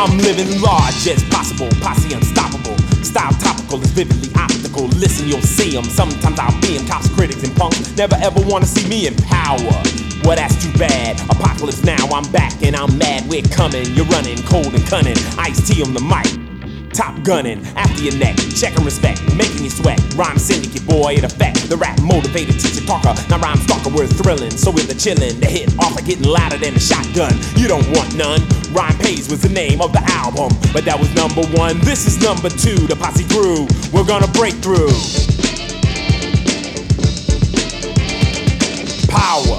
I'm living large as possible, posse unstoppable. Style topical is vividly optical. Listen, you'll see 'em. Sometimes I'll be 'em. Cops, critics, and punks never ever wanna see me in power. Well, that's too bad. Apocalypse now, I'm back and I'm mad. We're coming, you're running, cold and cunning. Ice-T on the mic, top gunning, after your neck, check and respect, making you sweat. Rhyme syndicate, boy, in effect. The rap motivated teacher talker, now rhyme stalker, we're thrilling. So we're the chillin', the hit offer getting louder than a shotgun. You don't want none. Rhyme Pays was the name of the album, but that was number one. This is number two, the posse grew. We're gonna break through. Power.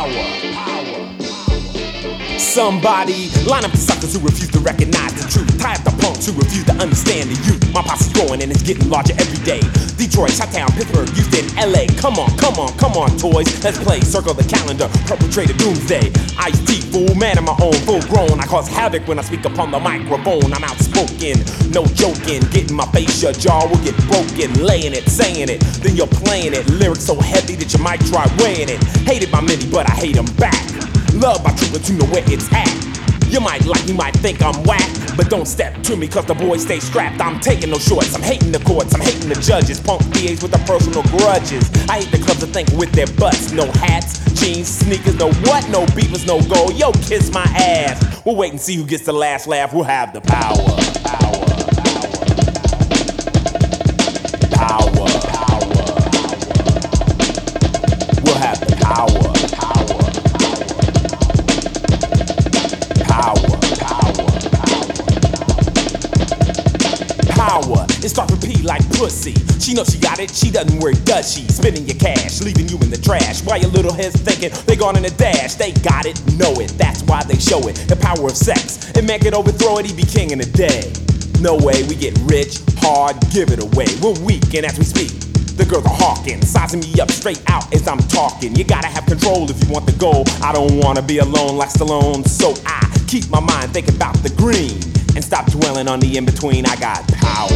Somebody line up the suckers who refuse to recognize the truth. Tie up the punks who refuse to understand the youth. My posse's growing and it's getting larger every day. Detroit, Chi-Town, Pittsburgh, Houston, LA. Come on, toys. Let's play. Circle the calendar. Perpetrate a doomsday. Ice-T, fool, man of my own, full grown. I cause havoc when I speak upon the microphone. I'm outspoken, no joking. Getting my face, your jaw will get broken. Laying it, saying it, then you're playing it. Lyrics so heavy that you might try weighing it. Hated by many, but I hate them back. Love by true, but you know where it's at. You might think I'm whack, but don't step to me cause the boys stay strapped. I'm taking no shorts, I'm hating the courts, I'm hating the judges. Punk DAs with their personal grudges. I hate the clubs that think with their butts. No hats, jeans, sneakers, no what, no beepers, no gold. Yo, kiss my ass. We'll wait and see who gets the last laugh. We'll have the power. We'll have the power. It starts to pee like pussy. She knows she got it, she doesn't work, does she? Spending your cash, leaving you in the trash. While your little head's thinking they gone in a dash. They got it, know it, that's why they show it. The power of sex, and man could overthrow it, he be king in a day. No way, we get rich, hard, give it away. We're weak, and as we speak, the girls are hawking, sizing me up straight out as I'm talking. You gotta have control if you want the goal. I don't wanna be alone like Stallone, so I keep my mind thinking about the green and stop dwelling on the in-between. I got power.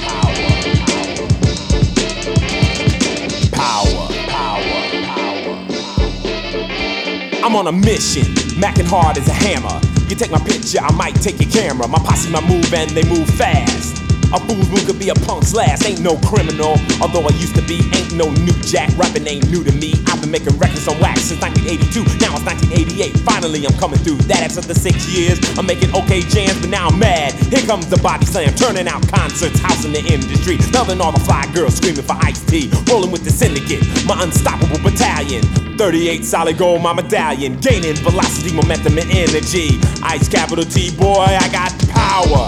I'm on a mission, macking hard as a hammer. You take my picture, I might take your camera. My posse, my move, and they move fast. A fool's move could be a punk's last. Ain't no criminal, although I used to be. Ain't no new jack, rapping ain't new to me. I've been making records on wax since 1982. Now it's 1988, finally I'm coming through. That after the 6 years, I'm making okay jams, but now I'm mad. Here comes the body slam, turning out concerts, house in the industry. Loving all the fly girls, screaming for Ice-T. Rolling with the syndicate, my unstoppable battalion. 38 solid gold, my medallion. Gaining velocity, momentum, and energy. Ice capital T, boy, I got power.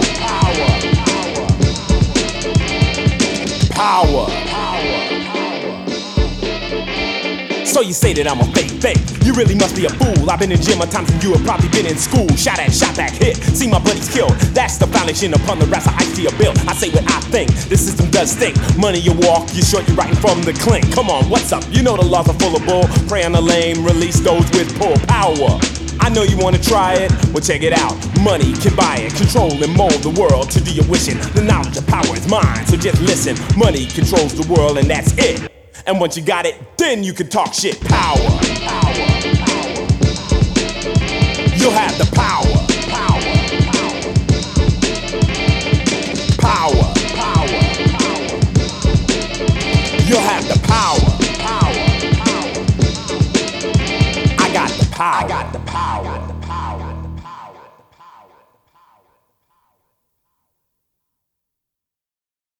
So you say that I'm a fake. You really must be a fool. I've been in gym more times than you have probably been in school. Shot at, shot back, hit. See my buddies killed. That's the foundation upon the rest of Ice-T are built. I say what I think. The system does stink. Money you walk, you short, you're writing from the clink. Come on, what's up? You know the laws are full of bull. Prey on the lame, release those with pull power. I know you wanna try it, well check it out. Money can buy it, control and mold the world to do your wishing. The knowledge of power is mine, so just listen. Money controls the world and that's it. And once you got it, then you can talk shit. Power. You'll have the power. You'll have the power. I got the power.